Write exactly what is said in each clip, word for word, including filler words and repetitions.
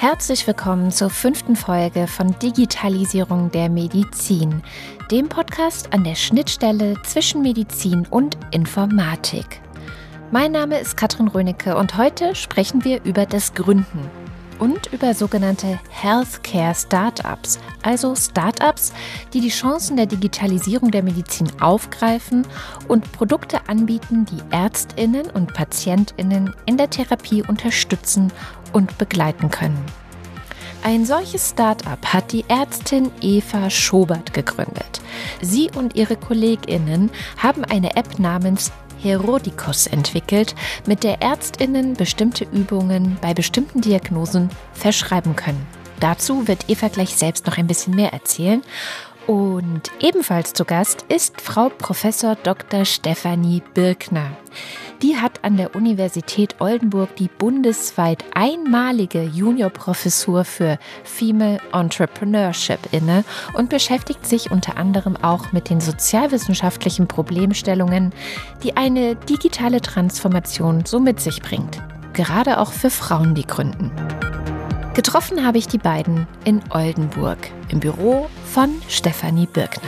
Herzlich willkommen zur fünften Folge von Digitalisierung der Medizin, dem Podcast an der Schnittstelle zwischen Medizin und Informatik. Mein Name ist Katrin Rönecke und heute sprechen wir über das Gründen und über sogenannte Healthcare Startups, also Startups, die die Chancen der Digitalisierung der Medizin aufgreifen und Produkte anbieten, die ÄrztInnen und PatientInnen in der Therapie unterstützen und begleiten können. Ein solches Startup hat die Ärztin Eva Schobert gegründet. Sie und ihre KollegInnen haben eine App namens Herodicus entwickelt, mit der ÄrztInnen bestimmte Übungen bei bestimmten Diagnosen verschreiben können. Dazu wird Eva gleich selbst noch ein bisschen mehr erzählen. Und ebenfalls zu Gast ist Frau Professor Doktor Stefanie Birkner. Die hat an der Universität Oldenburg die bundesweit einmalige Juniorprofessur für Female Entrepreneurship inne und beschäftigt sich unter anderem auch mit den sozialwissenschaftlichen Problemstellungen, die eine digitale Transformation so mit sich bringt. Gerade auch für Frauen, die gründen. Getroffen habe ich die beiden in Oldenburg im Büro von Stefanie Birkner.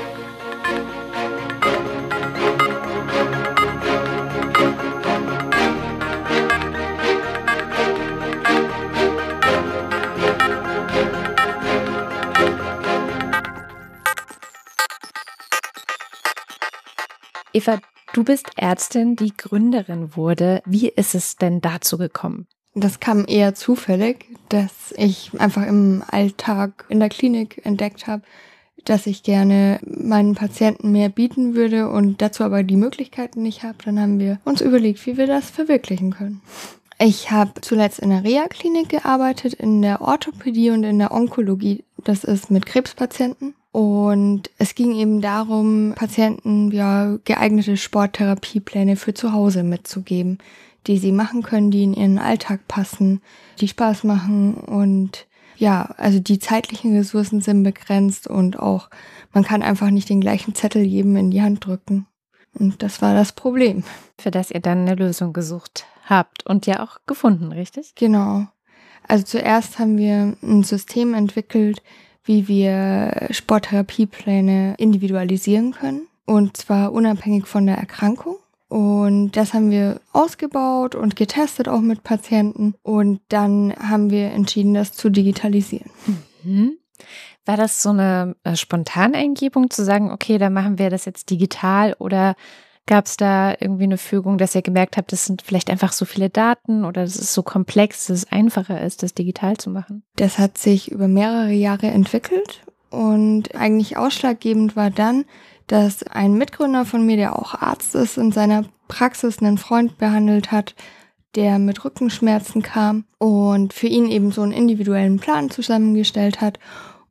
Eva, du bist Ärztin, die Gründerin wurde. Wie ist es denn dazu gekommen? Das kam eher zufällig, dass ich einfach im Alltag in der Klinik entdeckt habe, dass ich gerne meinen Patienten mehr bieten würde und dazu aber die Möglichkeiten nicht habe. Dann haben wir uns überlegt, wie wir das verwirklichen können. Ich habe zuletzt in der Reha-Klinik gearbeitet, in der Orthopädie und in der Onkologie. Das ist mit Krebspatienten. Und es ging eben darum, Patienten ja geeignete Sporttherapiepläne für zu Hause mitzugeben, die sie machen können, die in ihren Alltag passen, die Spaß machen und ja, also die zeitlichen Ressourcen sind begrenzt und auch man kann einfach nicht den gleichen Zettel jedem in die Hand drücken. Und das war das Problem. Für das ihr dann eine Lösung gesucht habt und ja auch gefunden, richtig? Genau. Also zuerst haben wir ein System entwickelt, wie wir Sporttherapiepläne individualisieren können und zwar unabhängig von der Erkrankung. Und das haben wir ausgebaut und getestet auch mit Patienten und dann haben wir entschieden, das zu digitalisieren. Mhm. War das so eine äh, Spontaneingebung zu sagen, okay, dann machen wir das jetzt digital oder gab es da irgendwie eine Fügung, dass ihr gemerkt habt, das sind vielleicht einfach so viele Daten oder das ist so komplex, dass es einfacher ist, das digital zu machen? Das hat sich über mehrere Jahre entwickelt und eigentlich ausschlaggebend war dann, dass ein Mitgründer von mir, der auch Arzt ist, in seiner Praxis einen Freund behandelt hat, der mit Rückenschmerzen kam und für ihn eben so einen individuellen Plan zusammengestellt hat.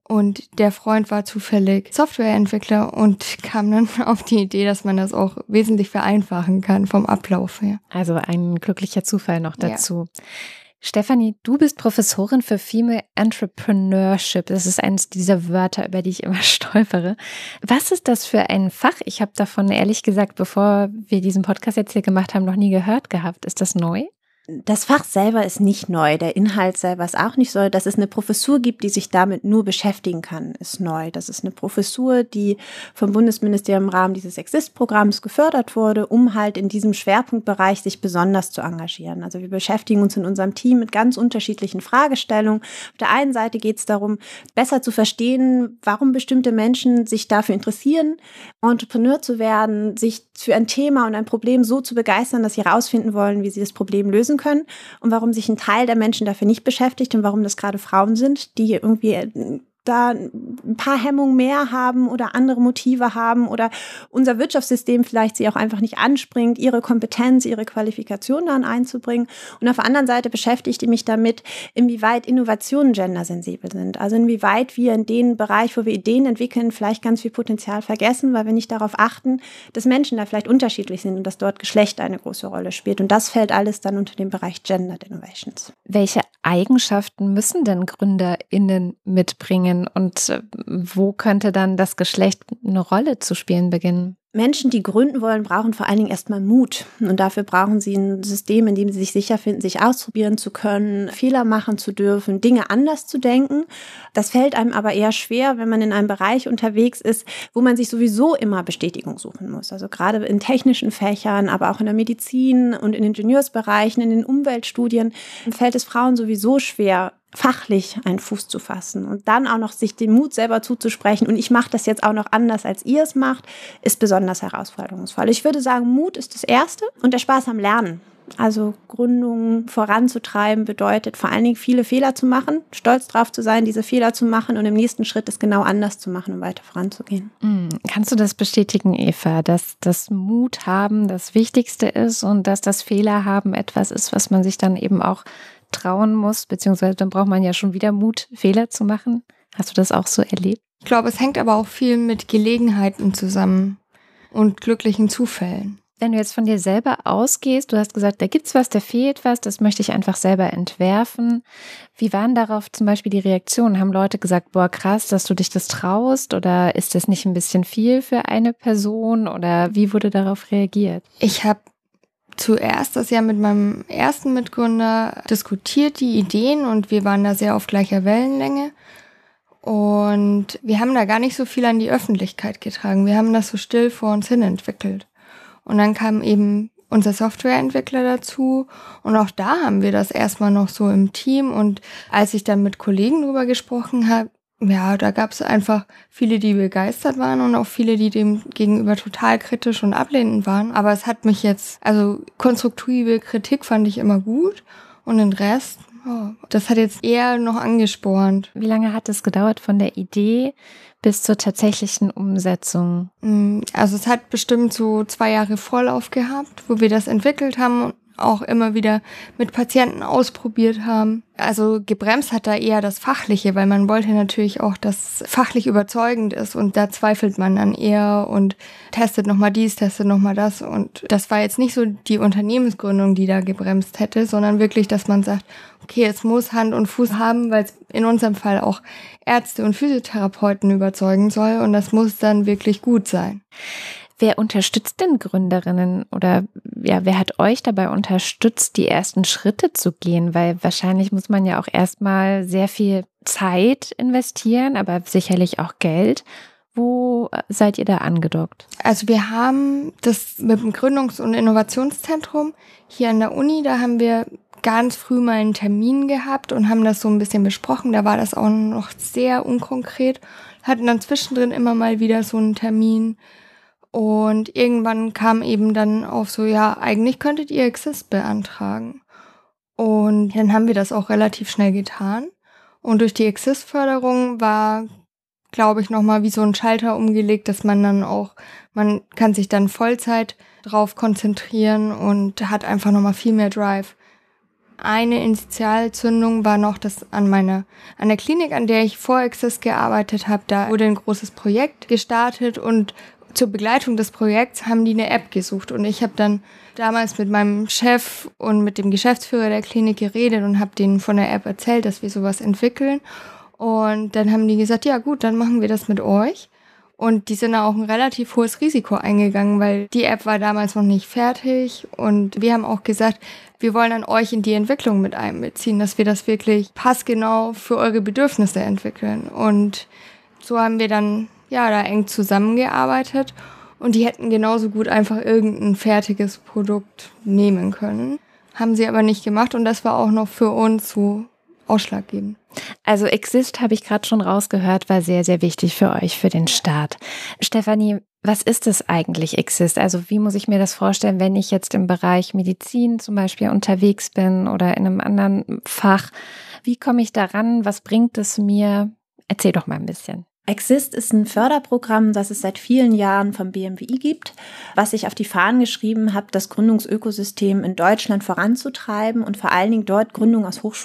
Und der Freund war zufällig Softwareentwickler und kam dann auf die Idee, dass man das auch wesentlich vereinfachen kann vom Ablauf her. Also ein glücklicher Zufall noch dazu. Ja. Stefanie, du bist Professorin für Female Entrepreneurship. Das ist eines dieser Wörter, über die ich immer stolpere. Was ist das für ein Fach? Ich habe davon ehrlich gesagt, bevor wir diesen Podcast jetzt hier gemacht haben, noch nie gehört gehabt. Ist das neu? Das Fach selber ist nicht neu, der Inhalt selber ist auch nicht neu. Dass es eine Professur gibt, die sich damit nur beschäftigen kann, ist neu. Das ist eine Professur, die vom Bundesministerium im Rahmen dieses Exist-Programms gefördert wurde, um halt in diesem Schwerpunktbereich sich besonders zu engagieren. Also wir beschäftigen uns in unserem Team mit ganz unterschiedlichen Fragestellungen. Auf der einen Seite geht es darum, besser zu verstehen, warum bestimmte Menschen sich dafür interessieren, Entrepreneur zu werden, sich für ein Thema und ein Problem so zu begeistern, dass sie herausfinden wollen, wie sie das Problem lösen können und warum sich ein Teil der Menschen dafür nicht beschäftigt und warum das gerade Frauen sind, die irgendwie da ein paar Hemmungen mehr haben oder andere Motive haben oder unser Wirtschaftssystem vielleicht sie auch einfach nicht anspringt, ihre Kompetenz, ihre Qualifikation dann einzubringen. Und auf der anderen Seite beschäftigte ich mich damit, inwieweit Innovationen gendersensibel sind. Also inwieweit wir in dem Bereich, wo wir Ideen entwickeln, vielleicht ganz viel Potenzial vergessen, weil wir nicht darauf achten, dass Menschen da vielleicht unterschiedlich sind und dass dort Geschlecht eine große Rolle spielt. Und das fällt alles dann unter den Bereich Gendered Innovations. Welche Eigenschaften müssen denn GründerInnen mitbringen und wo könnte dann das Geschlecht eine Rolle zu spielen beginnen? Menschen, die gründen wollen, brauchen vor allen Dingen erstmal Mut. Und dafür brauchen sie ein System, in dem sie sich sicher finden, sich ausprobieren zu können, Fehler machen zu dürfen, Dinge anders zu denken. Das fällt einem aber eher schwer, wenn man in einem Bereich unterwegs ist, wo man sich sowieso immer Bestätigung suchen muss. Also gerade in technischen Fächern, aber auch in der Medizin und in Ingenieursbereichen, in den Umweltstudien fällt es Frauen sowieso schwer, fachlich einen Fuß zu fassen und dann auch noch sich den Mut selber zuzusprechen und ich mache das jetzt auch noch anders, als ihr es macht, ist besonders herausforderungsvoll. Ich würde sagen, Mut ist das Erste und der Spaß am Lernen. Also Gründungen voranzutreiben bedeutet vor allen Dingen viele Fehler zu machen, stolz drauf zu sein, diese Fehler zu machen und im nächsten Schritt es genau anders zu machen, um weiter voranzugehen. Kannst du das bestätigen, Eva, dass das Mut haben das Wichtigste ist und dass das Fehler haben etwas ist, was man sich dann eben auch trauen muss, beziehungsweise dann braucht man ja schon wieder Mut, Fehler zu machen. Hast du das auch so erlebt? Ich glaube, es hängt aber auch viel mit Gelegenheiten zusammen und glücklichen Zufällen. Wenn du jetzt von dir selber ausgehst, du hast gesagt, da gibt's was, da fehlt was, das möchte ich einfach selber entwerfen. Wie waren darauf zum Beispiel die Reaktionen? Haben Leute gesagt, boah, krass, dass du dich das traust? Oder ist das nicht ein bisschen viel für eine Person? Oder wie wurde darauf reagiert? Ich habe zuerst das ja mit meinem ersten Mitgründer diskutiert, die Ideen, und wir waren da sehr auf gleicher Wellenlänge. Und wir haben da gar nicht so viel an die Öffentlichkeit getragen. Wir haben das so still vor uns hin entwickelt. Und dann kam eben unser Softwareentwickler dazu und auch da haben wir das erstmal noch so im Team. Und als ich dann mit Kollegen drüber gesprochen habe, ja, da gab es einfach viele, die begeistert waren und auch viele, die dem gegenüber total kritisch und ablehnend waren. Aber es hat mich jetzt, also konstruktive Kritik fand ich immer gut und den Rest, oh, das hat jetzt eher noch angespornt. Wie lange hat es gedauert von der Idee bis zur tatsächlichen Umsetzung? Also es hat bestimmt so zwei Jahre Vorlauf gehabt, wo wir das entwickelt haben und auch immer wieder mit Patienten ausprobiert haben. Also gebremst hat da eher das Fachliche, weil man wollte natürlich auch, dass fachlich überzeugend ist und da zweifelt man dann eher und testet nochmal dies, testet nochmal das und das war jetzt nicht so die Unternehmensgründung, die da gebremst hätte, sondern wirklich, dass man sagt, okay, es muss Hand und Fuß haben, weil es in unserem Fall auch Ärzte und Physiotherapeuten überzeugen soll und das muss dann wirklich gut sein. Wer unterstützt denn Gründerinnen oder ja, wer hat euch dabei unterstützt, die ersten Schritte zu gehen? Weil wahrscheinlich muss man ja auch erstmal sehr viel Zeit investieren, aber sicherlich auch Geld. Wo seid ihr da angedockt? Also wir haben das mit dem Gründungs- und Innovationszentrum hier an der Uni, da haben wir ganz früh mal einen Termin gehabt und haben das so ein bisschen besprochen. Da war das auch noch sehr unkonkret, hatten dann zwischendrin immer mal wieder so einen Termin. Und irgendwann kam eben dann auf so, ja, eigentlich könntet ihr Exist beantragen. Und dann haben wir das auch relativ schnell getan. Und durch die Exist-Förderung war, glaube ich, nochmal wie so ein Schalter umgelegt, dass man dann auch, man kann sich dann Vollzeit drauf konzentrieren und hat einfach nochmal viel mehr Drive. Eine Initialzündung war noch, dass an meiner, an der Klinik, an der ich vor Exist gearbeitet habe, da wurde ein großes Projekt gestartet und zur Begleitung des Projekts haben die eine App gesucht und ich habe dann damals mit meinem Chef und mit dem Geschäftsführer der Klinik geredet und habe denen von der App erzählt, dass wir sowas entwickeln und dann haben die gesagt, ja gut, dann machen wir das mit euch und die sind auch ein relativ hohes Risiko eingegangen, weil die App war damals noch nicht fertig und wir haben auch gesagt, wir wollen an euch in die Entwicklung mit einbeziehen, dass wir das wirklich passgenau für eure Bedürfnisse entwickeln und so haben wir dann ja, da eng zusammengearbeitet und die hätten genauso gut einfach irgendein fertiges Produkt nehmen können. Haben sie aber nicht gemacht und das war auch noch für uns so ausschlaggebend. Also Exist, habe ich gerade schon rausgehört, war sehr, sehr wichtig für euch, für den Start. Stefanie, was ist es eigentlich, Exist? Also wie muss ich mir das vorstellen, wenn ich jetzt im Bereich Medizin zum Beispiel unterwegs bin oder in einem anderen Fach? Wie komme ich daran? Was bringt es mir? Erzähl doch mal ein bisschen. Exist ist ein Förderprogramm, das es seit vielen Jahren vom B M W I gibt, was sich auf die Fahnen geschrieben hat, das Gründungsökosystem in Deutschland voranzutreiben und vor allen Dingen dort Gründung aus Hochschulen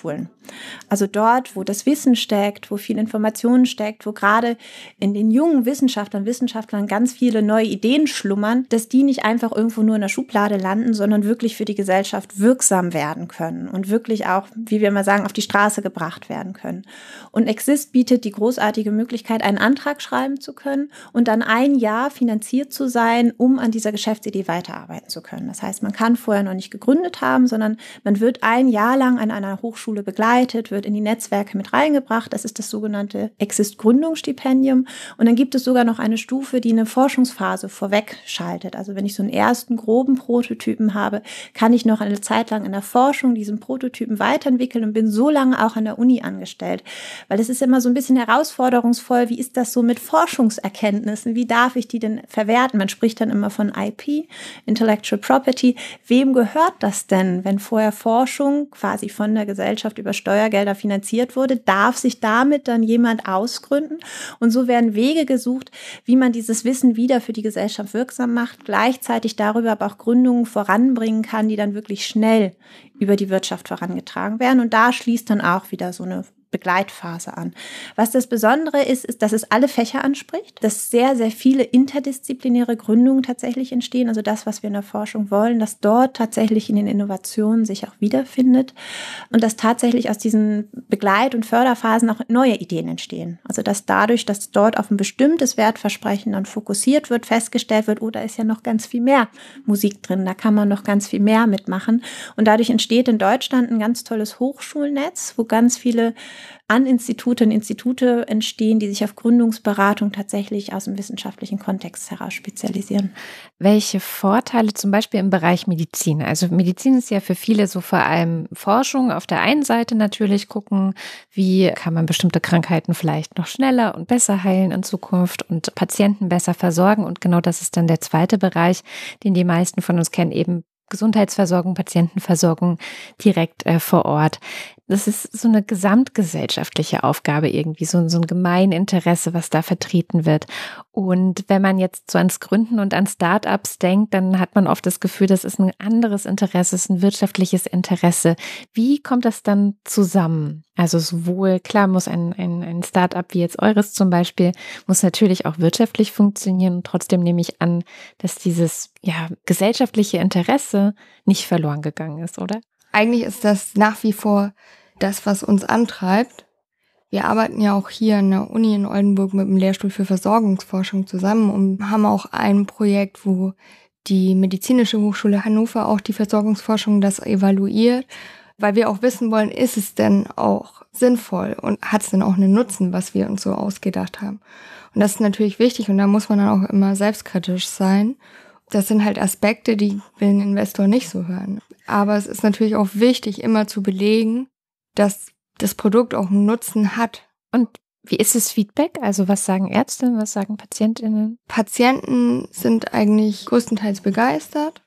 Also dort, wo das Wissen steckt, wo viel Information steckt, wo gerade in den jungen Wissenschaftlern, Wissenschaftlern ganz viele neue Ideen schlummern, dass die nicht einfach irgendwo nur in der Schublade landen, sondern wirklich für die Gesellschaft wirksam werden können und wirklich auch, wie wir immer sagen, auf die Straße gebracht werden können. Und Exist bietet die großartige Möglichkeit, einen Antrag schreiben zu können und dann ein Jahr finanziert zu sein, um an dieser Geschäftsidee weiterarbeiten zu können. Das heißt, man kann vorher noch nicht gegründet haben, sondern man wird ein Jahr lang an einer Hochschule begleitet, wird in die Netzwerke mit reingebracht. Das ist das sogenannte Exist-Gründungsstipendium. Und dann gibt es sogar noch eine Stufe, die eine Forschungsphase vorweg schaltet. Also wenn ich so einen ersten groben Prototypen habe, kann ich noch eine Zeit lang in der Forschung diesen Prototypen weiterentwickeln und bin so lange auch an der Uni angestellt. Weil es ist immer so ein bisschen herausforderungsvoll, wie ist das so mit Forschungserkenntnissen? Wie darf ich die denn verwerten? Man spricht dann immer von I P, Intellectual Property. Wem gehört das denn, wenn vorher Forschung quasi von der Gesellschaft über Steuergelder finanziert wurde? Darf sich damit dann jemand ausgründen? Und so werden Wege gesucht, wie man dieses Wissen wieder für die Gesellschaft wirksam macht, gleichzeitig darüber aber auch Gründungen voranbringen kann, die dann wirklich schnell über die Wirtschaft vorangetragen werden. Und da schließt dann auch wieder so eine Begleitphase an. Was das Besondere ist, ist, dass es alle Fächer anspricht, dass sehr, sehr viele interdisziplinäre Gründungen tatsächlich entstehen, also das, was wir in der Forschung wollen, dass dort tatsächlich in den Innovationen sich auch wiederfindet und dass tatsächlich aus diesen Begleit- und Förderphasen auch neue Ideen entstehen. Also dass dadurch, dass dort auf ein bestimmtes Wertversprechen dann fokussiert wird, festgestellt wird, oh, da ist ja noch ganz viel mehr Musik drin, da kann man noch ganz viel mehr mitmachen und dadurch entsteht in Deutschland ein ganz tolles Hochschulnetz, wo ganz viele an Institute und Institute entstehen, die sich auf Gründungsberatung tatsächlich aus dem wissenschaftlichen Kontext heraus spezialisieren. Welche Vorteile zum Beispiel im Bereich Medizin? Also Medizin ist ja für viele so vor allem Forschung. Auf der einen Seite natürlich gucken, wie kann man bestimmte Krankheiten vielleicht noch schneller und besser heilen in Zukunft und Patienten besser versorgen. Und genau das ist dann der zweite Bereich, den die meisten von uns kennen, eben Gesundheitsversorgung, Patientenversorgung direkt äh, vor Ort. Das ist so eine gesamtgesellschaftliche Aufgabe irgendwie, so, so ein Gemeininteresse, was da vertreten wird. Und wenn man jetzt so ans Gründen und an Start-ups denkt, dann hat man oft das Gefühl, das ist ein anderes Interesse, es ist ein wirtschaftliches Interesse. Wie kommt das dann zusammen? Also sowohl, klar muss ein, ein, ein Start-up wie jetzt eures zum Beispiel, muss natürlich auch wirtschaftlich funktionieren und trotzdem nehme ich an, dass dieses ja gesellschaftliche Interesse nicht verloren gegangen ist, oder? Eigentlich ist das nach wie vor das, was uns antreibt. Wir arbeiten ja auch hier an der Uni in Oldenburg mit dem Lehrstuhl für Versorgungsforschung zusammen und haben auch ein Projekt, wo die Medizinische Hochschule Hannover auch die Versorgungsforschung das evaluiert, weil wir auch wissen wollen, ist es denn auch sinnvoll und hat es denn auch einen Nutzen, was wir uns so ausgedacht haben. Und das ist natürlich wichtig und da muss man dann auch immer selbstkritisch sein. Das sind halt Aspekte, die will ein Investor nicht so hören. Aber es ist natürlich auch wichtig, immer zu belegen, dass das Produkt auch einen Nutzen hat. Und wie ist das Feedback? Also was sagen Ärzte, was sagen PatientInnen? Patienten sind eigentlich größtenteils begeistert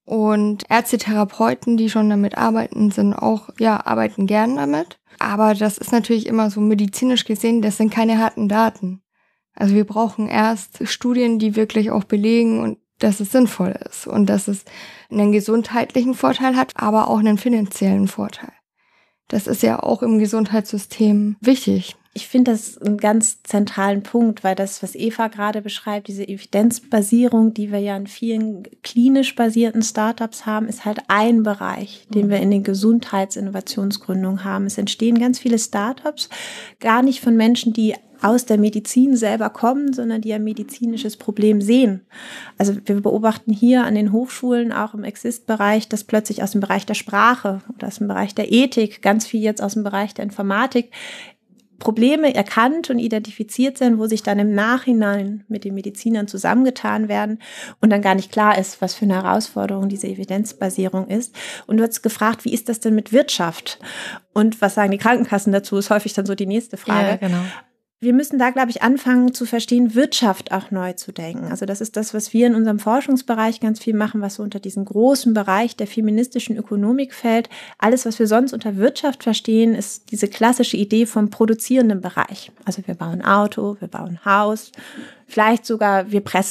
und Ärzte, Therapeuten, die schon damit arbeiten, sind auch, ja, arbeiten gern damit. Aber das ist natürlich immer so medizinisch gesehen, das sind keine harten Daten. Also wir brauchen erst Studien, die wirklich auch belegen und dass es sinnvoll ist und dass es einen gesundheitlichen Vorteil hat, aber auch einen finanziellen Vorteil. Das ist ja auch im Gesundheitssystem wichtig. Ich finde das einen ganz zentralen Punkt, weil das, was Eva gerade beschreibt, diese Evidenzbasierung, die wir ja in vielen klinisch basierten Startups haben, ist halt ein Bereich, den wir in den Gesundheitsinnovationsgründungen haben. Es entstehen ganz viele Startups, gar nicht von Menschen, die aus der Medizin selber kommen, sondern die ein medizinisches Problem sehen. Also wir beobachten hier an den Hochschulen, auch im Exist-Bereich, dass plötzlich aus dem Bereich der Sprache oder aus dem Bereich der Ethik, ganz viel jetzt aus dem Bereich der Informatik, Probleme erkannt und identifiziert sind, wo sich dann im Nachhinein mit den Medizinern zusammengetan werden und dann gar nicht klar ist, was für eine Herausforderung diese Evidenzbasierung ist. Und du hast gefragt, wie ist das denn mit Wirtschaft? Und was sagen die Krankenkassen dazu, ist häufig dann so die nächste Frage. Ja, genau. Wir müssen da, glaube ich, anfangen zu verstehen, Wirtschaft auch neu zu denken. Also das ist das, was wir in unserem Forschungsbereich ganz viel machen, was so unter diesen großen Bereich der feministischen Ökonomik fällt. Alles, was wir sonst unter Wirtschaft verstehen, ist diese klassische Idee vom produzierenden Bereich. Also wir bauen Auto, wir bauen Haus, vielleicht sogar wir pressen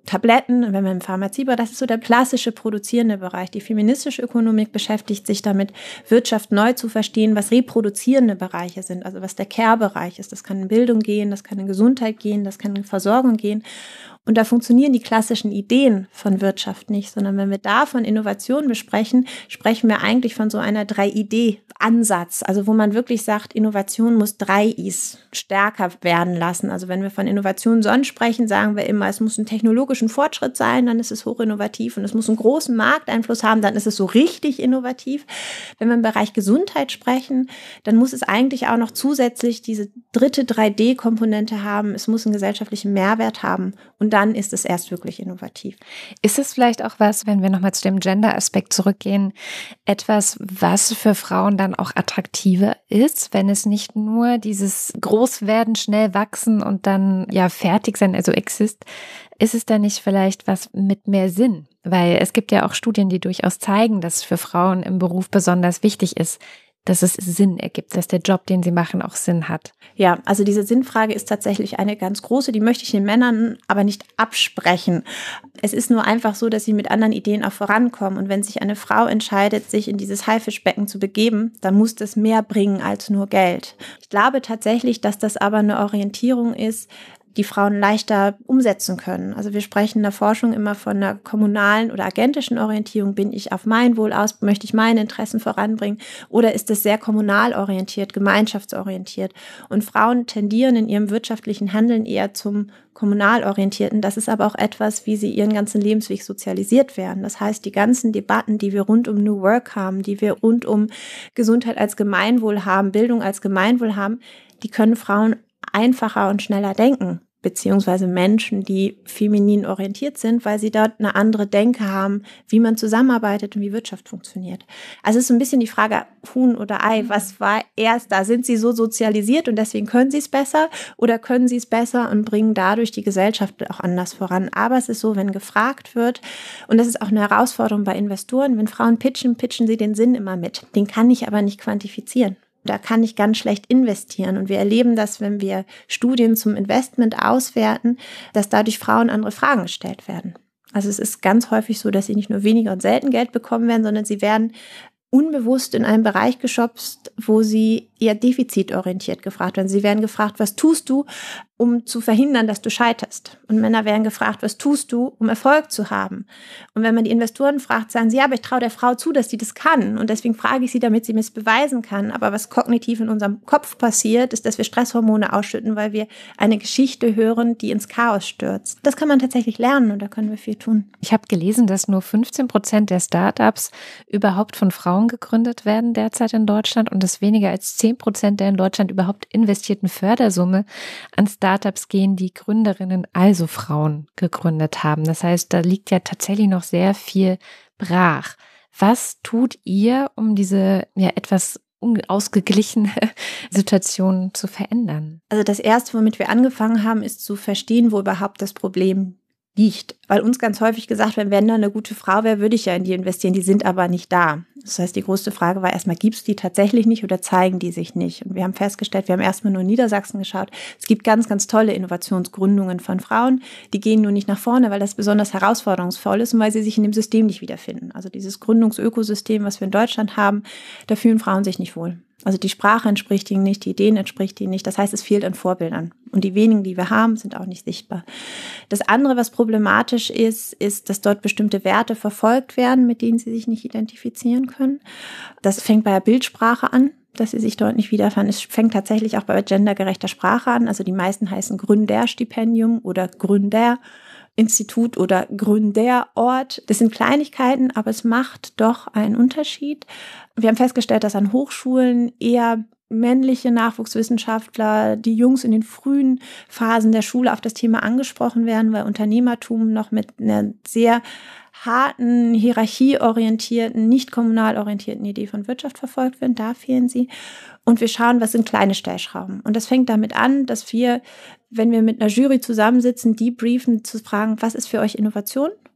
Tabletten, wenn wir im Pharmaziebereich, das ist so der klassische produzierende Bereich. Die feministische Ökonomik beschäftigt sich damit, Wirtschaft neu zu verstehen, was reproduzierende Bereiche sind, also was der Care-Bereich ist. Das kann in Bildung gehen, das kann in Gesundheit gehen, das kann in Versorgung gehen. Und da funktionieren die klassischen Ideen von Wirtschaft nicht, sondern wenn wir da von Innovation besprechen, sprechen wir eigentlich von so einer drei I D-Ansatz, also wo man wirklich sagt, Innovation muss drei Is stärker werden lassen. Also wenn wir von Innovation sonst sprechen, sagen wir immer, es muss einen technologischen Fortschritt sein, dann ist es hochinnovativ, und es muss einen großen Markteinfluss haben, dann ist es so richtig innovativ. Wenn wir im Bereich Gesundheit sprechen, dann muss es eigentlich auch noch zusätzlich diese dritte drei D Komponente haben, es muss einen gesellschaftlichen Mehrwert haben, und dann ist es erst wirklich innovativ. Ist es vielleicht auch was, wenn wir nochmal zu dem Gender-Aspekt zurückgehen, etwas, was für Frauen dann auch attraktiver ist, wenn es nicht nur dieses Großwerden, schnell wachsen und dann ja fertig sein, also exist, ist es dann nicht vielleicht was mit mehr Sinn? Weil es gibt ja auch Studien, die durchaus zeigen, dass für Frauen im Beruf besonders wichtig ist, dass es Sinn ergibt, dass der Job, den sie machen, auch Sinn hat. Ja, also diese Sinnfrage ist tatsächlich eine ganz große, die möchte ich den Männern aber nicht absprechen. Es ist nur einfach so, dass sie mit anderen Ideen auch vorankommen, und wenn sich eine Frau entscheidet, sich in dieses Haifischbecken zu begeben, dann muss das mehr bringen als nur Geld. Ich glaube tatsächlich, dass das aber eine Orientierung ist, die Frauen leichter umsetzen können. Also wir sprechen in der Forschung immer von einer kommunalen oder agentischen Orientierung. Bin ich auf mein Wohl aus? Möchte ich meine Interessen voranbringen? Oder ist es sehr kommunal orientiert, gemeinschaftsorientiert? Und Frauen tendieren in ihrem wirtschaftlichen Handeln eher zum kommunal orientierten. Das ist aber auch etwas, wie sie ihren ganzen Lebensweg sozialisiert werden. Das heißt, die ganzen Debatten, die wir rund um New Work haben, die wir rund um Gesundheit als Gemeinwohl haben, Bildung als Gemeinwohl haben, die können Frauen einfacher und schneller denken, beziehungsweise Menschen, die feminin orientiert sind, weil sie dort eine andere Denke haben, wie man zusammenarbeitet und wie Wirtschaft funktioniert. Also es ist so ein bisschen die Frage, Huhn oder Ei, was war erst da? Sind sie so sozialisiert und deswegen können sie es besser, oder können sie es besser und bringen dadurch die Gesellschaft auch anders voran? Aber es ist so, wenn gefragt wird, und das ist auch eine Herausforderung bei Investoren, wenn Frauen pitchen, pitchen sie den Sinn immer mit. Den kann ich aber nicht quantifizieren. Da kann ich ganz schlecht investieren. Und wir erleben das, wenn wir Studien zum Investment auswerten, dass dadurch Frauen andere Fragen gestellt werden. Also es ist ganz häufig so, dass sie nicht nur weniger und selten Geld bekommen werden, sondern sie werden unbewusst in einen Bereich geschubst, wo sie eher defizitorientiert gefragt werden. Sie werden gefragt, was tust du, um zu verhindern, dass du scheiterst? Und Männer werden gefragt, was tust du, um Erfolg zu haben? Und wenn man die Investoren fragt, sagen sie, ja, aber ich traue der Frau zu, dass sie das kann. Und deswegen frage ich sie, damit sie mir es beweisen kann. Aber was kognitiv in unserem Kopf passiert, ist, dass wir Stresshormone ausschütten, weil wir eine Geschichte hören, die ins Chaos stürzt. Das kann man tatsächlich lernen, und da können wir viel tun. Ich habe gelesen, dass nur fünfzehn Prozent der Startups überhaupt von Frauen gegründet werden derzeit in Deutschland, und dass weniger als zehn Prozent der in Deutschland überhaupt investierten Fördersumme an Startups gehen, die Gründerinnen, also Frauen, gegründet haben. Das heißt, da liegt ja tatsächlich noch sehr viel brach. Was tut ihr, um diese ja etwas unausgeglichene Situation zu verändern? Also das Erste, womit wir angefangen haben, ist zu verstehen, wo überhaupt das Problem liegt. Weil uns ganz häufig gesagt wird, wenn da eine gute Frau wäre, würde ich ja in die investieren, die sind aber nicht da. Das heißt, die größte Frage war erstmal, gibt es die tatsächlich nicht oder zeigen die sich nicht? Und wir haben festgestellt, wir haben erstmal nur in Niedersachsen geschaut, es gibt ganz, ganz tolle Innovationsgründungen von Frauen, die gehen nur nicht nach vorne, weil das besonders herausforderungsvoll ist und weil sie sich in dem System nicht wiederfinden. Also dieses Gründungsökosystem, was wir in Deutschland haben, da fühlen Frauen sich nicht wohl. Also die Sprache entspricht ihnen nicht, die Ideen entspricht ihnen nicht. Das heißt, es fehlt an Vorbildern. Und die wenigen, die wir haben, sind auch nicht sichtbar. Das andere, was problematisch ist, ist, dass dort bestimmte Werte verfolgt werden, mit denen sie sich nicht identifizieren können. Das fängt bei der Bildsprache an, dass sie sich dort nicht wiederfinden. Es fängt tatsächlich auch bei gendergerechter Sprache an. Also die meisten heißen Gründerstipendium oder Gründer. Institut oder Gründerort. Das sind Kleinigkeiten, aber es macht doch einen Unterschied. Wir haben festgestellt, dass an Hochschulen eher männliche Nachwuchswissenschaftler, die Jungs in den frühen Phasen der Schule auf das Thema angesprochen werden, weil Unternehmertum noch mit einer sehr harten, hierarchieorientierten, nicht kommunal orientierten Idee von Wirtschaft verfolgt wird. Da fehlen sie. Und wir schauen, was sind kleine Stellschrauben. Und das fängt damit an, dass wir, wenn wir mit einer Jury zusammensitzen, debriefen, zu fragen, was ist für euch Innovation?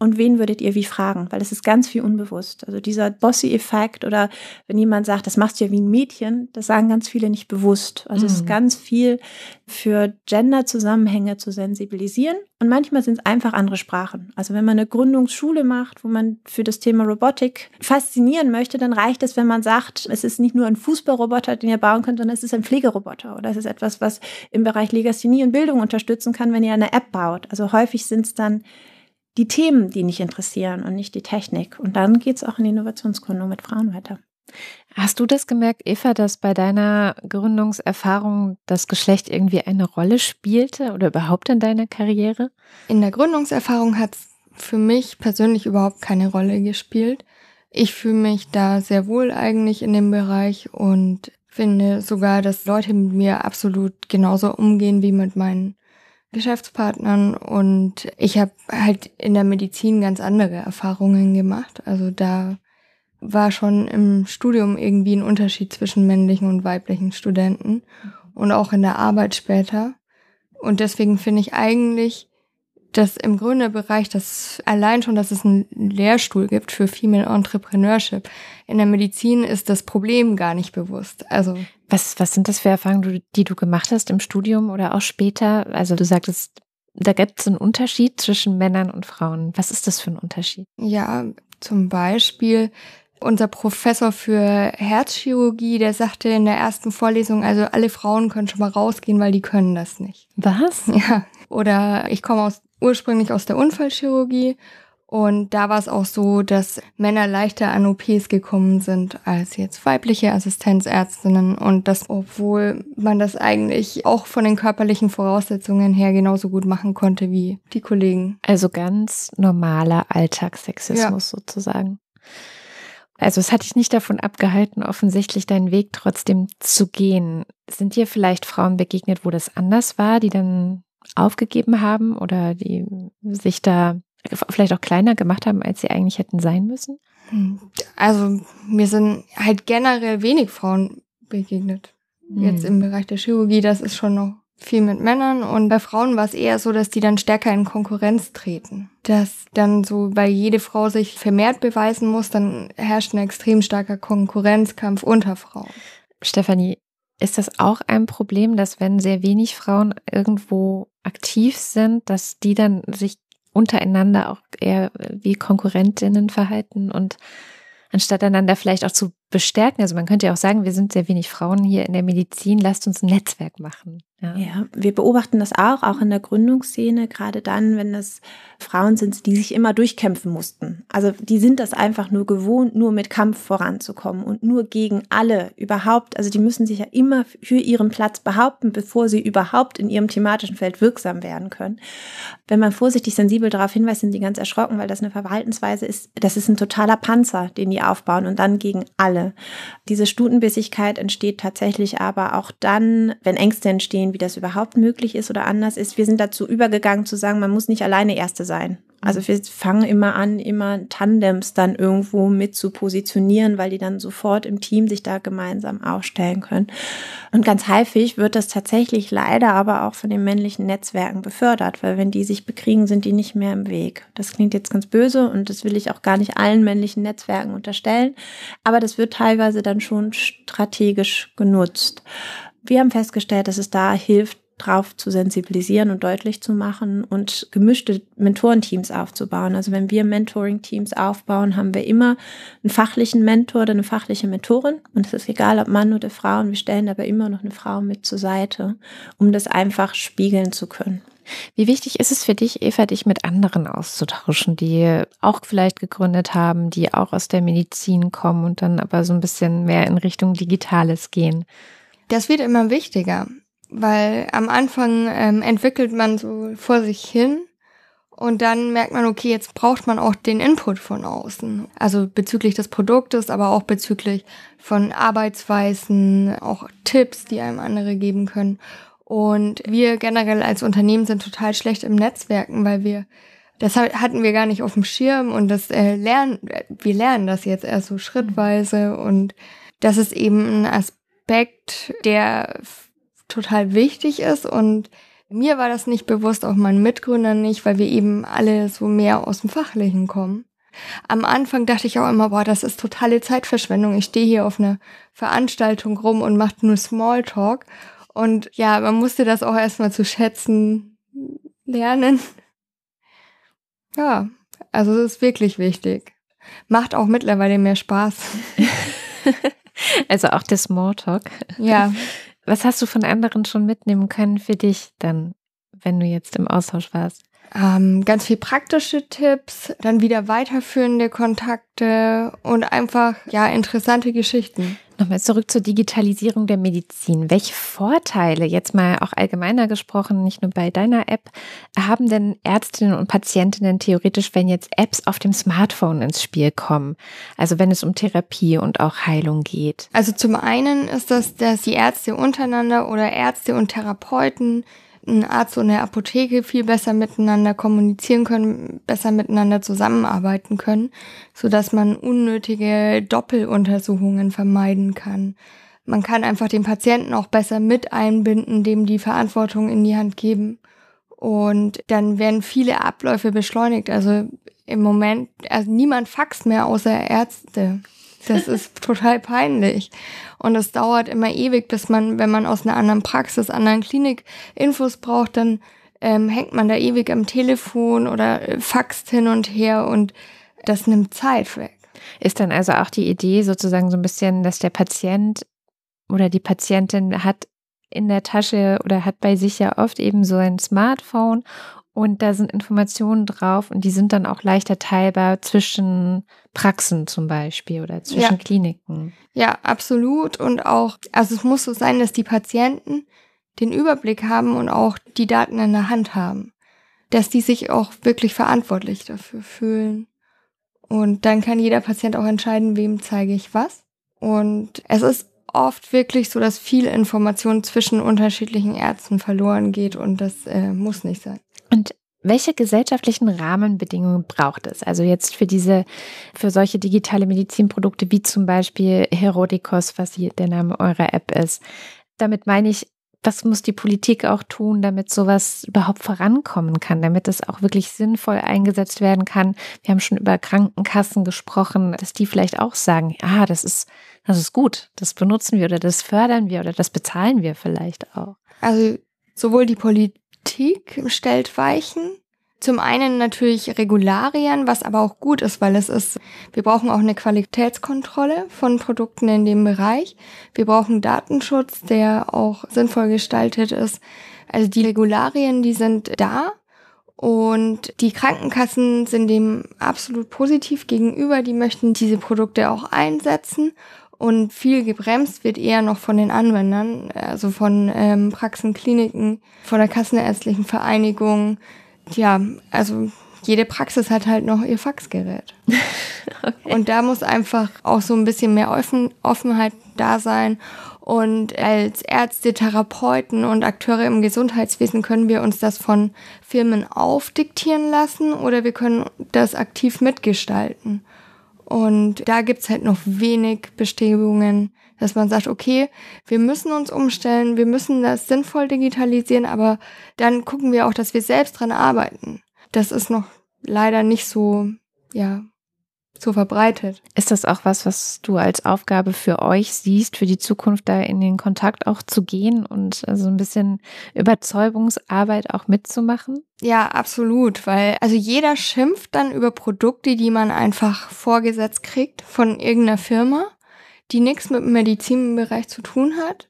und wen würdet ihr wie fragen? Weil es ist ganz viel unbewusst. Also dieser Bossy-Effekt oder wenn jemand sagt, das machst du ja wie ein Mädchen, das sagen ganz viele nicht bewusst. Also mhm. es ist ganz viel für Gender-Zusammenhänge zu sensibilisieren und manchmal sind es einfach andere Sprachen. Also wenn man eine Gründungsschule macht, wo man für das Thema Robotik faszinieren möchte, dann reicht es, wenn man sagt, es ist nicht nur ein Fußballroboter, den ihr bauen könnt, sondern es ist ein Pflegeroboter oder es ist etwas, was im Bereich Legasthenie und Bildung unterstützen kann, wenn ihr eine App baut. Also häufig sind es dann die Themen, die nicht interessieren und nicht die Technik. Und dann geht es auch in die Innovationsgründung mit Frauen weiter. Hast du das gemerkt, Eva, dass bei deiner Gründungserfahrung das Geschlecht irgendwie eine Rolle spielte oder überhaupt in deiner Karriere? In der Gründungserfahrung hat es für mich persönlich überhaupt keine Rolle gespielt. Ich fühle mich da sehr wohl eigentlich in dem Bereich und finde sogar, dass Leute mit mir absolut genauso umgehen wie mit meinen Geschäftspartnern, und ich habe halt in der Medizin ganz andere Erfahrungen gemacht. Also da war schon im Studium irgendwie ein Unterschied zwischen männlichen und weiblichen Studenten und auch in der Arbeit später. Und deswegen finde ich eigentlich, dass im Gründerbereich, das allein schon, dass es einen Lehrstuhl gibt für Female Entrepreneurship. In der Medizin ist das Problem gar nicht bewusst. Also Was, was sind das für Erfahrungen, die du gemacht hast im Studium oder auch später? Also du sagtest, da gibt es einen Unterschied zwischen Männern und Frauen. Was ist das für ein Unterschied? Ja, zum Beispiel unser Professor für Herzchirurgie, der sagte in der ersten Vorlesung, also alle Frauen können schon mal rausgehen, weil die können das nicht. Was? Ja. Oder ich komme aus, ursprünglich aus der Unfallchirurgie. Und da war es auch so, dass Männer leichter an O Ps gekommen sind als jetzt weibliche Assistenzärztinnen. Und das, obwohl man das eigentlich auch von den körperlichen Voraussetzungen her genauso gut machen konnte wie die Kollegen. Also ganz normaler Alltagssexismus ja. sozusagen. Also es hat dich nicht davon abgehalten, offensichtlich deinen Weg trotzdem zu gehen. Sind dir vielleicht Frauen begegnet, wo das anders war, die dann aufgegeben haben oder die sich da vielleicht auch kleiner gemacht haben, als sie eigentlich hätten sein müssen? Also mir sind halt generell wenig Frauen begegnet. Hm. Jetzt im Bereich der Chirurgie, das ist schon noch viel mit Männern. Und bei Frauen war es eher so, dass die dann stärker in Konkurrenz treten. Dass dann so, weil jede Frau sich vermehrt beweisen muss, dann herrscht ein extrem starker Konkurrenzkampf unter Frauen. Stefanie, ist das auch ein Problem, dass wenn sehr wenig Frauen irgendwo aktiv sind, dass die dann sich untereinander auch eher wie Konkurrentinnen verhalten und anstatt einander vielleicht auch zu bestärken, also man könnte ja auch sagen, wir sind sehr wenig Frauen hier in der Medizin, lasst uns ein Netzwerk machen. Ja. ja, wir beobachten das auch, auch in der Gründungsszene, gerade dann, wenn es Frauen sind, die sich immer durchkämpfen mussten. Also die sind das einfach nur gewohnt, nur mit Kampf voranzukommen und nur gegen alle überhaupt. Also die müssen sich ja immer für ihren Platz behaupten, bevor sie überhaupt in ihrem thematischen Feld wirksam werden können. Wenn man vorsichtig sensibel darauf hinweist, sind die ganz erschrocken, weil das eine Verhaltensweise ist, das ist ein totaler Panzer, den die aufbauen und dann gegen alle. Diese Stutenbissigkeit entsteht tatsächlich aber auch dann, wenn Ängste entstehen, wie das überhaupt möglich ist oder anders ist. Wir sind dazu übergegangen zu sagen, man muss nicht alleine Erste sein. Also wir fangen immer an, immer Tandems dann irgendwo mit zu positionieren, weil die dann sofort im Team sich da gemeinsam aufstellen können. Und ganz häufig wird das tatsächlich leider aber auch von den männlichen Netzwerken befördert, weil wenn die sich bekriegen, sind die nicht mehr im Weg. Das klingt jetzt ganz böse und das will ich auch gar nicht allen männlichen Netzwerken unterstellen, aber das wird teilweise dann schon strategisch genutzt. Wir haben festgestellt, dass es da hilft, drauf zu sensibilisieren und deutlich zu machen und gemischte Mentorenteams aufzubauen. Also wenn wir Mentoring-Teams aufbauen, haben wir immer einen fachlichen Mentor oder eine fachliche Mentorin. Und es ist egal, ob Mann oder Frau. Und wir stellen aber immer noch eine Frau mit zur Seite, um das einfach spiegeln zu können. Wie wichtig ist es für dich, Eva, dich mit anderen auszutauschen, die auch vielleicht gegründet haben, die auch aus der Medizin kommen und dann aber so ein bisschen mehr in Richtung Digitales gehen? Das wird immer wichtiger. Weil am Anfang ähm, entwickelt man so vor sich hin und dann merkt man, okay, jetzt braucht man auch den Input von außen. Also bezüglich des Produktes, aber auch bezüglich von Arbeitsweisen, auch Tipps, die einem andere geben können. Und wir generell als Unternehmen sind total schlecht im Netzwerken, weil wir, das hatten wir gar nicht auf dem Schirm und das äh, lernen, wir lernen das jetzt erst so schrittweise und das ist eben ein Aspekt, der total wichtig ist und Mir war das nicht bewusst, auch meinen Mitgründern nicht, weil wir eben alle so mehr aus dem Fachlichen kommen. Am Anfang dachte ich auch immer, boah, das ist totale Zeitverschwendung. Ich stehe hier auf einer Veranstaltung rum und mache nur Smalltalk. Und ja, man musste das auch erstmal zu schätzen lernen. Ja, also es ist wirklich wichtig. Macht auch mittlerweile mehr Spaß. Also auch der Smalltalk. Ja. Was hast du von anderen schon mitnehmen können für dich dann, wenn du jetzt im Austausch warst? Ähm, ganz viel praktische Tipps, dann wieder weiterführende Kontakte und einfach, ja, interessante Geschichten. Nochmal zurück zur Digitalisierung der Medizin. Welche Vorteile, jetzt mal auch allgemeiner gesprochen, nicht nur bei deiner App, haben denn Ärztinnen und Patientinnen theoretisch, wenn jetzt Apps auf dem Smartphone ins Spiel kommen? Also wenn es um Therapie und auch Heilung geht. Also zum einen ist das, dass die Ärzte untereinander oder Ärzte und Therapeuten, ein Arzt und eine Apotheke viel besser miteinander kommunizieren können, besser miteinander zusammenarbeiten können, sodass man unnötige Doppeluntersuchungen vermeiden kann. Man kann einfach den Patienten auch besser mit einbinden, dem die Verantwortung in die Hand geben. Und dann werden viele Abläufe beschleunigt. Also im Moment, also niemand faxt mehr außer Ärzte. Das ist total peinlich. Und es dauert immer ewig, bis man, wenn man aus einer anderen Praxis, anderen Klinik Infos braucht, dann ähm, hängt man da ewig am Telefon oder äh, faxt hin und her und das nimmt Zeit weg. Ist dann also auch die Idee sozusagen so ein bisschen, dass der Patient oder die Patientin hat in der Tasche oder hat bei sich ja oft eben so ein Smartphone und da sind Informationen drauf und die sind dann auch leichter teilbar zwischen Praxen zum Beispiel oder zwischen Ja. Kliniken. Ja, absolut. Und auch, also es muss so sein, dass die Patienten den Überblick haben und auch die Daten in der Hand haben. Dass die sich auch wirklich verantwortlich dafür fühlen. Und dann kann jeder Patient auch entscheiden, wem zeige ich was. Und es ist oft wirklich so, dass viel Information zwischen unterschiedlichen Ärzten verloren geht und das äh, muss nicht sein. Und welche gesellschaftlichen Rahmenbedingungen braucht es? Also jetzt für diese, für solche digitale Medizinprodukte wie zum Beispiel Herodikos, was hier der Name eurer App ist. Damit meine ich, was muss die Politik auch tun, damit sowas überhaupt vorankommen kann, damit es auch wirklich sinnvoll eingesetzt werden kann? Wir haben schon über Krankenkassen gesprochen, dass die vielleicht auch sagen, ah, das ist, das ist gut, das benutzen wir oder das fördern wir oder das bezahlen wir vielleicht auch. Also sowohl die Politik stellt Weichen. Zum einen natürlich Regularien, was aber auch gut ist, weil es ist, wir brauchen auch eine Qualitätskontrolle von Produkten in dem Bereich. Wir brauchen Datenschutz, der auch sinnvoll gestaltet ist. Also die Regularien, die sind da und die Krankenkassen sind dem absolut positiv gegenüber. Die möchten diese Produkte auch einsetzen. Und viel gebremst wird eher noch von den Anwendern, also von ähm, Praxen, Kliniken, von der Kassenärztlichen Vereinigung. Ja, also jede Praxis hat halt noch ihr Faxgerät. Okay. Und da muss einfach auch so ein bisschen mehr Offen- Offenheit da sein. Und als Ärzte, Therapeuten und Akteure im Gesundheitswesen können wir uns das von Firmen aufdiktieren lassen oder wir können das aktiv mitgestalten. Und da gibt's halt noch wenig Bestrebungen, dass man sagt, okay, wir müssen uns umstellen, wir müssen das sinnvoll digitalisieren, aber dann gucken wir auch, dass wir selbst dran arbeiten. Das ist noch leider nicht so, ja, so verbreitet. Ist das auch was, was du als Aufgabe für euch siehst, für die Zukunft da in den Kontakt auch zu gehen und so also ein bisschen Überzeugungsarbeit auch mitzumachen? Ja, absolut, weil also jeder schimpft dann über Produkte, die man einfach vorgesetzt kriegt von irgendeiner Firma, die nichts mit dem Medizinbereich zu tun hat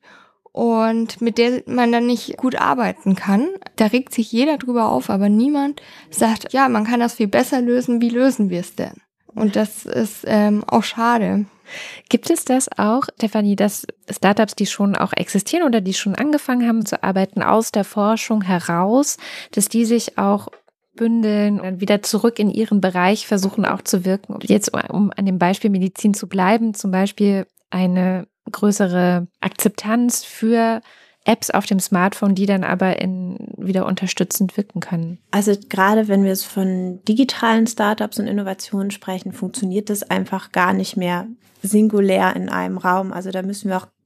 und mit der man dann nicht gut arbeiten kann. Da regt sich jeder drüber auf, aber niemand sagt, ja, man kann das viel besser lösen, wie lösen wir es denn? Und das ist ähm, auch schade. Gibt es das auch, Stefanie, dass Startups, die schon auch existieren oder die schon angefangen haben zu arbeiten, aus der Forschung heraus, dass die sich auch bündeln und wieder zurück in ihren Bereich versuchen auch zu wirken? Jetzt, um an dem Beispiel Medizin zu bleiben, zum Beispiel eine größere Akzeptanz für Apps auf dem Smartphone, die dann aber in, wieder unterstützend wirken können. Also gerade wenn wir es von digitalen Startups und Innovationen sprechen, funktioniert das einfach gar nicht mehr singulär in einem Raum. Also da müssen wir auch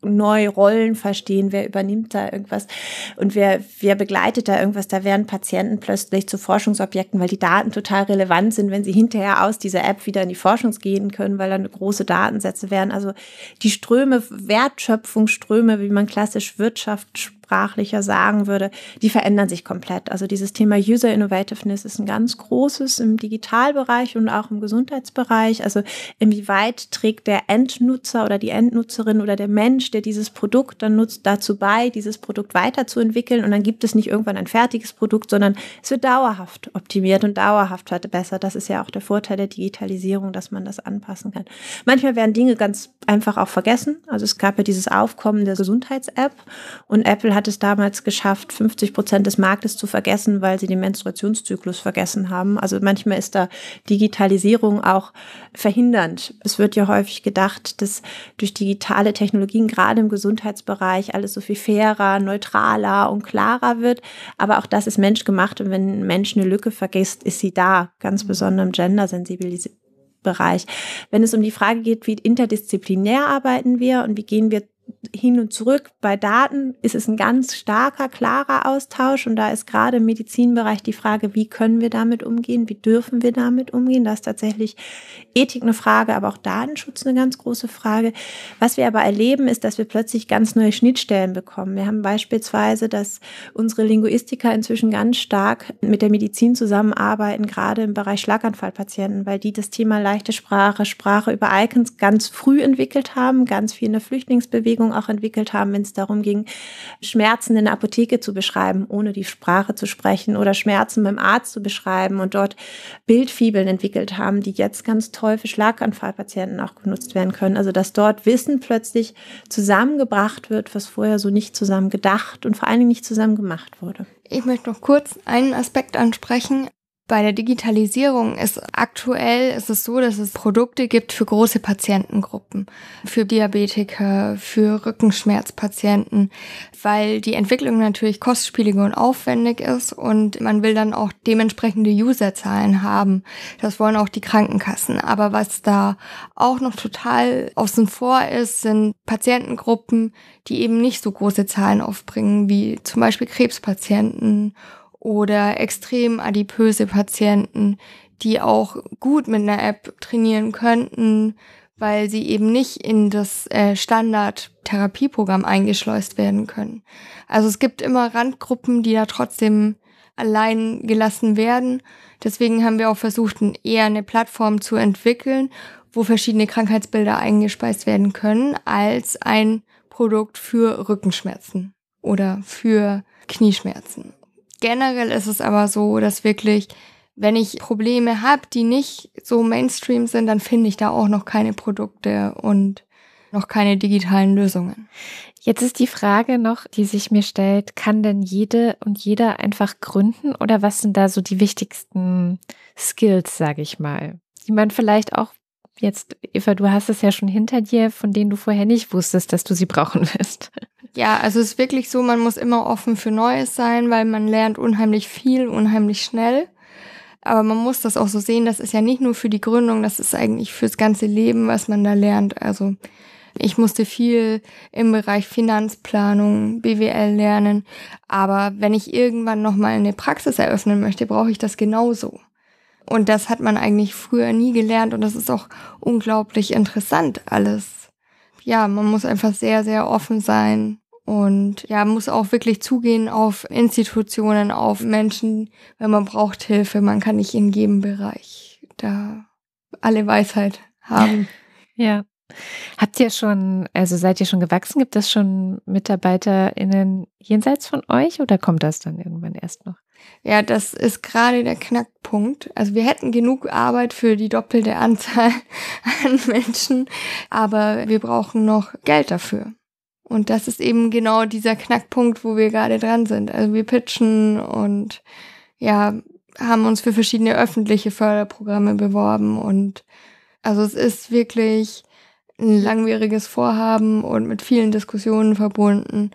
neu Rollen verstehen, wer übernimmt da irgendwas und wer, wer begleitet da irgendwas. Da werden Patienten plötzlich zu Forschungsobjekten, weil die Daten total relevant sind, wenn sie hinterher aus dieser App wieder in die Forschung gehen können, weil dann große Datensätze werden. Also die Ströme, Wertschöpfungsströme, wie man klassisch wirtschaftssprachlicher sagen würde, die verändern sich komplett. Also dieses Thema User Innovativeness ist ein ganz großes im Digitalbereich und auch im Gesundheitsbereich. Also inwieweit trägt der Endnutzer oder die Endnutzerin oder der Mensch, der dieses Produkt dann nutzt, dazu bei, dieses Produkt weiterzuentwickeln. Und dann gibt es nicht irgendwann ein fertiges Produkt, sondern es wird dauerhaft optimiert und dauerhaft besser. Das ist ja auch der Vorteil der Digitalisierung, dass man das anpassen kann. Manchmal werden Dinge ganz einfach auch vergessen. Also es gab ja dieses Aufkommen der Gesundheits-App und Apple hat es damals geschafft, fünfzig Prozent des Marktes zu vergessen, weil sie den Menstruationszyklus vergessen haben. Also manchmal ist da Digitalisierung auch verhindernd. Es wird ja häufig gedacht, dass durch digitale Technologien gerade im Gesundheitsbereich alles so viel fairer, neutraler und klarer wird. Aber auch das ist menschgemacht und wenn ein Mensch eine Lücke vergisst, ist sie da, ganz besonders im Gendersensibilisierung. Bereich. Wenn es um die Frage geht, wie interdisziplinär arbeiten wir und wie gehen wir hin und zurück bei Daten, ist es ein ganz starker, klarer Austausch und da ist gerade im Medizinbereich die Frage, wie können wir damit umgehen, wie dürfen wir damit umgehen, da ist tatsächlich Ethik eine Frage, aber auch Datenschutz eine ganz große Frage. Was wir aber erleben, ist, dass wir plötzlich ganz neue Schnittstellen bekommen. Wir haben beispielsweise, dass unsere Linguistiker inzwischen ganz stark mit der Medizin zusammenarbeiten, gerade im Bereich Schlaganfallpatienten, weil die das Thema leichte Sprache, Sprache über Icons ganz früh entwickelt haben, ganz viel in der Flüchtlingsbewegung auch entwickelt haben, wenn es darum ging, Schmerzen in der Apotheke zu beschreiben, ohne die Sprache zu sprechen oder Schmerzen beim Arzt zu beschreiben und dort Bildfibeln entwickelt haben, die jetzt ganz toll für Schlaganfallpatienten auch genutzt werden können. Also dass dort Wissen plötzlich zusammengebracht wird, was vorher so nicht zusammen gedacht und vor allen Dingen nicht zusammen gemacht wurde. Ich möchte noch kurz einen Aspekt ansprechen. Bei der Digitalisierung ist aktuell ist es so, dass es Produkte gibt für große Patientengruppen, für Diabetiker, für Rückenschmerzpatienten, weil die Entwicklung natürlich kostspielig und aufwendig ist und man will dann auch dementsprechende Userzahlen haben. Das wollen auch die Krankenkassen. Aber was da auch noch total außen vor ist, sind Patientengruppen, die eben nicht so große Zahlen aufbringen, wie zum Beispiel Krebspatienten oder extrem adipöse Patienten, die auch gut mit einer App trainieren könnten, weil sie eben nicht in das äh, Standard-Therapieprogramm eingeschleust werden können. Also es gibt immer Randgruppen, die da trotzdem allein gelassen werden. Deswegen haben wir auch versucht, eher eine Plattform zu entwickeln, wo verschiedene Krankheitsbilder eingespeist werden können, als ein Produkt für Rückenschmerzen oder für Knieschmerzen. Generell ist es aber so, dass wirklich, wenn ich Probleme habe, die nicht so Mainstream sind, dann finde ich da auch noch keine Produkte und noch keine digitalen Lösungen. Jetzt ist die Frage noch, die sich mir stellt, kann denn jede und jeder einfach gründen oder was sind da so die wichtigsten Skills, sage ich mal, die man vielleicht auch jetzt, Eva, du hast es ja schon hinter dir, von denen du vorher nicht wusstest, dass du sie brauchen wirst. Ja, also es ist wirklich so, man muss immer offen für Neues sein, weil man lernt unheimlich viel, unheimlich schnell. Aber man muss das auch so sehen, das ist ja nicht nur für die Gründung, das ist eigentlich fürs ganze Leben, was man da lernt. Also ich musste viel im Bereich Finanzplanung, B W L lernen. Aber wenn ich irgendwann nochmal eine Praxis eröffnen möchte, brauche ich das genauso. Und das hat man eigentlich früher nie gelernt und das ist auch unglaublich interessant alles. Ja, man muss einfach sehr, sehr offen sein. Und ja, muss auch wirklich zugehen auf Institutionen, auf Menschen, wenn man braucht Hilfe. Man kann nicht in jedem Bereich da alle Weisheit haben. Ja. Habt ihr schon, also seid ihr schon gewachsen? Gibt es schon MitarbeiterInnen jenseits von euch oder kommt das dann irgendwann erst noch? Ja, das ist gerade der Knackpunkt. Also wir hätten genug Arbeit für die doppelte Anzahl an Menschen, aber wir brauchen noch Geld dafür. Und das ist eben genau dieser Knackpunkt, wo wir gerade dran sind. Also wir pitchen und ja, haben uns für verschiedene öffentliche Förderprogramme beworben und also es ist wirklich ein langwieriges Vorhaben und mit vielen Diskussionen verbunden.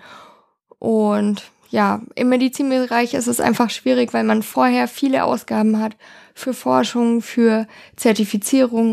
Und ja, im Medizinbereich ist es einfach schwierig, weil man vorher viele Ausgaben hat für Forschung, für Zertifizierung.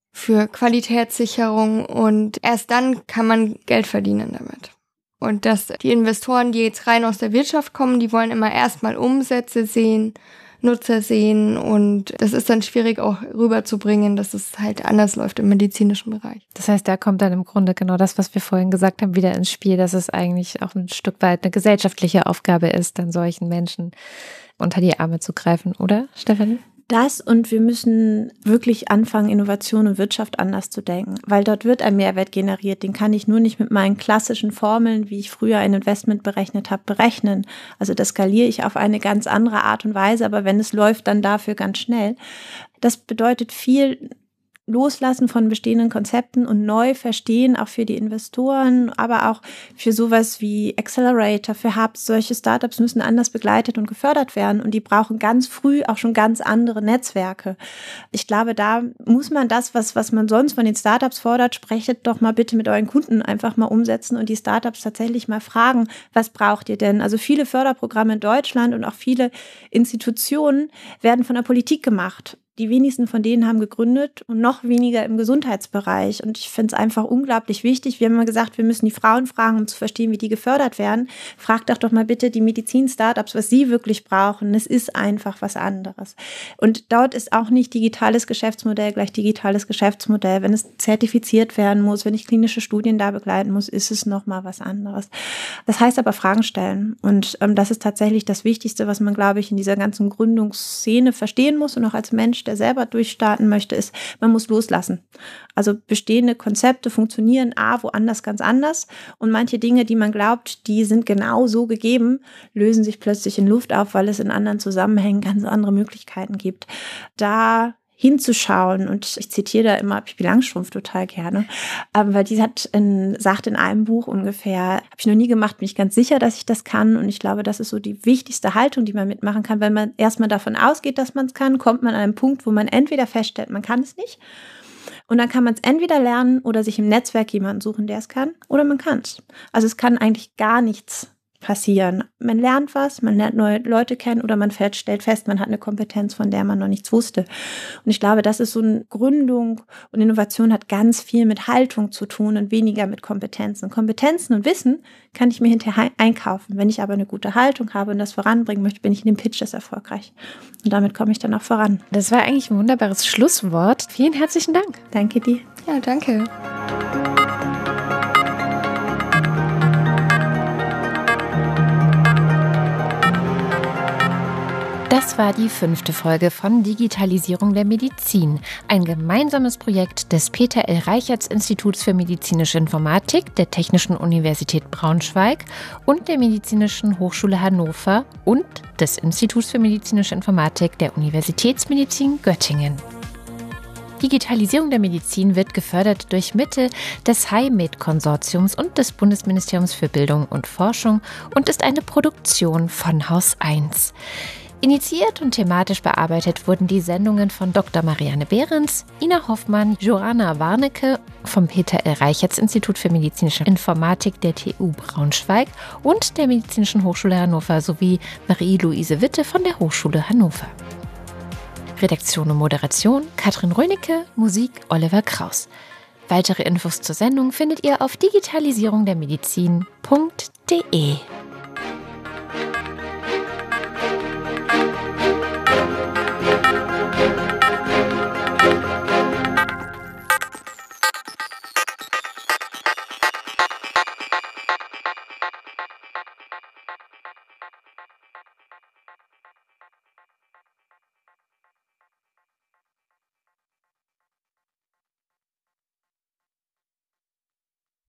für Qualitätssicherung und erst dann kann man Geld verdienen damit. Und dass die Investoren, die jetzt rein aus der Wirtschaft kommen, die wollen immer erstmal Umsätze sehen, Nutzer sehen und das ist dann schwierig auch rüberzubringen, dass es halt anders läuft im medizinischen Bereich. Das heißt, da kommt dann im Grunde genau das, was wir vorhin gesagt haben, wieder ins Spiel, dass es eigentlich auch ein Stück weit eine gesellschaftliche Aufgabe ist, dann solchen Menschen unter die Arme zu greifen, oder, Stefanie? Das und wir müssen wirklich anfangen, Innovation und Wirtschaft anders zu denken, weil dort wird ein Mehrwert generiert, den kann ich nur nicht mit meinen klassischen Formeln, wie ich früher ein Investment berechnet habe, berechnen. Also das skaliere ich auf eine ganz andere Art und Weise, aber wenn es läuft, dann dafür ganz schnell. Das bedeutet viel Loslassen von bestehenden Konzepten und neu verstehen, auch für die Investoren, aber auch für sowas wie Accelerator, für Hubs. Solche Startups müssen anders begleitet und gefördert werden und die brauchen ganz früh auch schon ganz andere Netzwerke. Ich glaube, da muss man das, was, was man sonst von den Startups fordert, sprecht doch mal bitte mit euren Kunden einfach mal umsetzen und die Startups tatsächlich mal fragen, was braucht ihr denn? Also viele Förderprogramme in Deutschland und auch viele Institutionen werden von der Politik gemacht. Die wenigsten von denen haben gegründet und noch weniger im Gesundheitsbereich. Und ich finde es einfach unglaublich wichtig. Wir haben immer gesagt, wir müssen die Frauen fragen, um zu verstehen, wie die gefördert werden. Fragt doch doch mal bitte die Medizin-Startups, was sie wirklich brauchen. Es ist einfach was anderes. Und dort ist auch nicht digitales Geschäftsmodell gleich digitales Geschäftsmodell. Wenn es zertifiziert werden muss, wenn ich klinische Studien da begleiten muss, ist es nochmal was anderes. Das heißt aber Fragen stellen. Und ähm, das ist tatsächlich das Wichtigste, was man, glaube ich, in dieser ganzen Gründungsszene verstehen muss und auch als Mensch, der selber durchstarten möchte, ist, man muss loslassen. Also bestehende Konzepte funktionieren A, woanders ganz anders und manche Dinge, die man glaubt, die sind genau so gegeben, lösen sich plötzlich in Luft auf, weil es in anderen Zusammenhängen ganz andere Möglichkeiten gibt. Da hinzuschauen und ich zitiere da immer Pippi Langstrumpf total gerne, ähm, weil die hat in, sagt in einem Buch ungefähr, habe ich noch nie gemacht, bin ich ganz sicher, dass ich das kann und ich glaube, das ist so die wichtigste Haltung, die man mitmachen kann. Wenn man erstmal davon ausgeht, dass man es kann, kommt man an einen Punkt, wo man entweder feststellt, man kann es nicht und dann kann man es entweder lernen oder sich im Netzwerk jemanden suchen, der es kann oder man kann es. Also es kann eigentlich gar nichts passieren. Man lernt was, man lernt neue Leute kennen oder man fällt, stellt fest, man hat eine Kompetenz, von der man noch nichts wusste. Und ich glaube, das ist so eine Gründung und Innovation hat ganz viel mit Haltung zu tun und weniger mit Kompetenzen. Kompetenzen und Wissen kann ich mir hinterher einkaufen. Wenn ich aber eine gute Haltung habe und das voranbringen möchte, bin ich in dem Pitch das erfolgreich. Und damit komme ich dann auch voran. Das war eigentlich ein wunderbares Schlusswort. Vielen herzlichen Dank. Danke dir. Ja, danke. Das war die fünfte Folge von Digitalisierung der Medizin, ein gemeinsames Projekt des Peter L. Reichertz-Instituts für medizinische Informatik der Technischen Universität Braunschweig und der Medizinischen Hochschule Hannover und des Instituts für medizinische Informatik der Universitätsmedizin Göttingen. Digitalisierung der Medizin wird gefördert durch Mittel des HiMed-Konsortiums und des Bundesministeriums für Bildung und Forschung und ist eine Produktion von Haus eins. Initiiert und thematisch bearbeitet wurden die Sendungen von Doktor Marianne Behrens, Ina Hoffmann, Joanna Warnecke vom Peter L. Reichertz-Institut für medizinische Informatik der T U Braunschweig und der Medizinischen Hochschule Hannover sowie Marie-Louise Witte von der Hochschule Hannover. Redaktion und Moderation Katrin Rönecke, Musik Oliver Kraus. Weitere Infos zur Sendung findet ihr auf digitalisierung der medizin punkt de.